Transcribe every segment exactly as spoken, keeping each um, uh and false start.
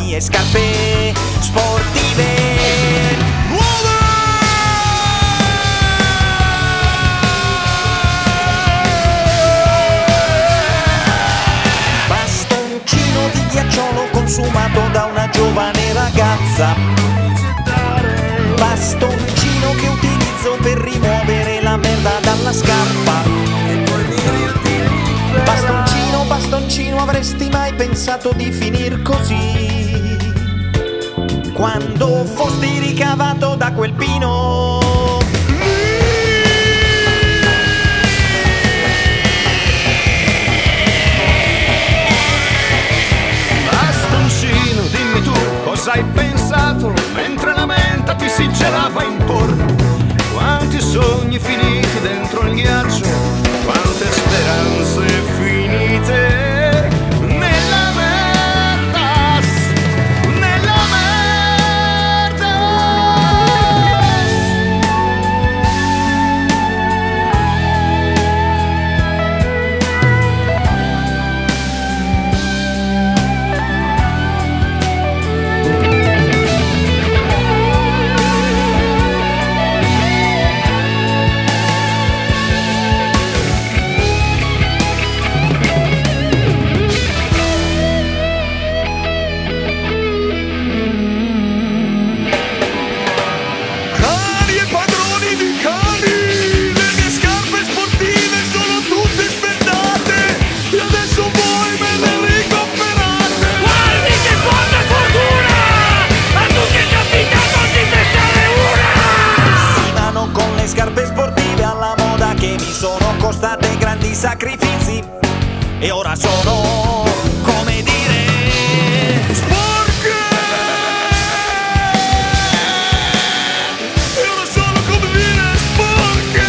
mie scarpe sportive nuove. Bastoncino di ghiacciolo consumato da una giovane ragazza, bastoncino che utilizzo per rimuovere la merda dalla scarpa. Bastoncino, bastoncino, avresti mai pensato di finir così? Quando fosti ricavato da quel pino. Bastoncino, dimmi tu cosa hai pensato mentre la menta ti si gelava intorno. Quanti sogni finiti dentro il ghiaccio, quante speranze finite nella merda, nella merda. Costate grandi sacrifici e ora sono, come dire, sporche. E ora sono, come dire, sporche.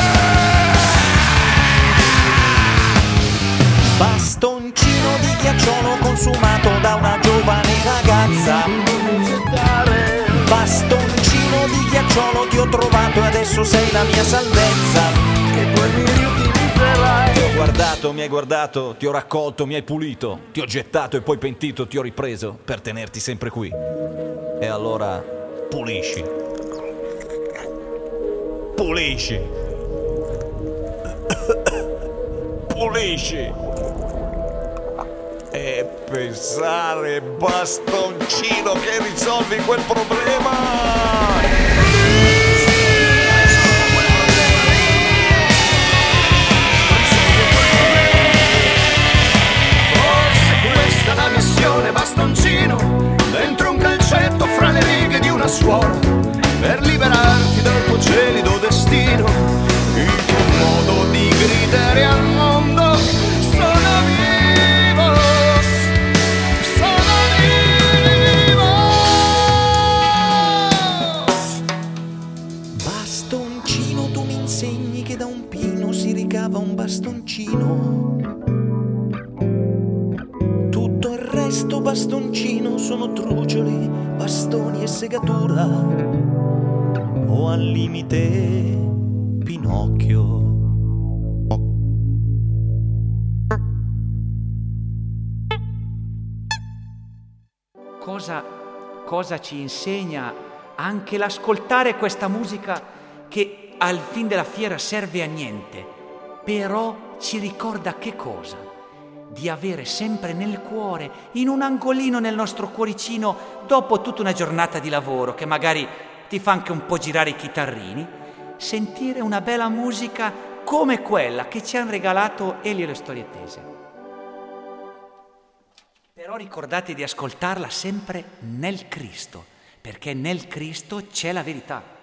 Bastoncino di ghiacciolo consumato da una giovane ragazza, bastoncino di ghiacciolo ti ho trovato e adesso sei la mia salvezza. Che poi mi riutilizzerai. Ti ho guardato, mi hai guardato, ti ho raccolto, mi hai pulito, ti ho gettato e poi pentito, ti ho ripreso per tenerti sempre qui. E allora pulisci. Pulisci. Pulisci. E pensare, bastoncino, che risolvi quel problema. Bastoncino, dentro un calcetto fra le righe di una suora, per liberarti dal tuo gelido destino. Il tuo modo di gridare al mondo: sono vivo, sono vivo. Bastoncino, tu mi insegni che da un pino si ricava un bastoncino. Sto bastoncino sono trucioli, bastoni e segatura, o al limite Pinocchio. Cosa, cosa ci insegna anche l'ascoltare questa musica che al fin della fiera serve a niente, però ci ricorda che cosa? Di avere sempre nel cuore, in un angolino nel nostro cuoricino, dopo tutta una giornata di lavoro che magari ti fa anche un po' girare i chitarrini, sentire una bella musica come quella che ci hanno regalato Elio e le Storie Tese. Però ricordate di ascoltarla sempre nel Cristo, perché nel Cristo c'è la verità.